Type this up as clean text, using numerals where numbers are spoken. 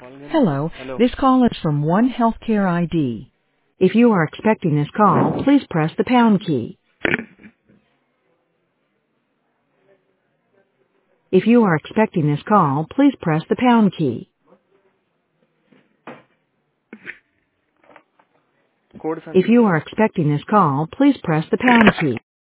Hello, Hello. this call is from One Healthcare ID. If you are expecting this call, please press the pound key. If you are expecting this call, please press the pound key. Code If सांगा. you are expecting this call, please press the pound key.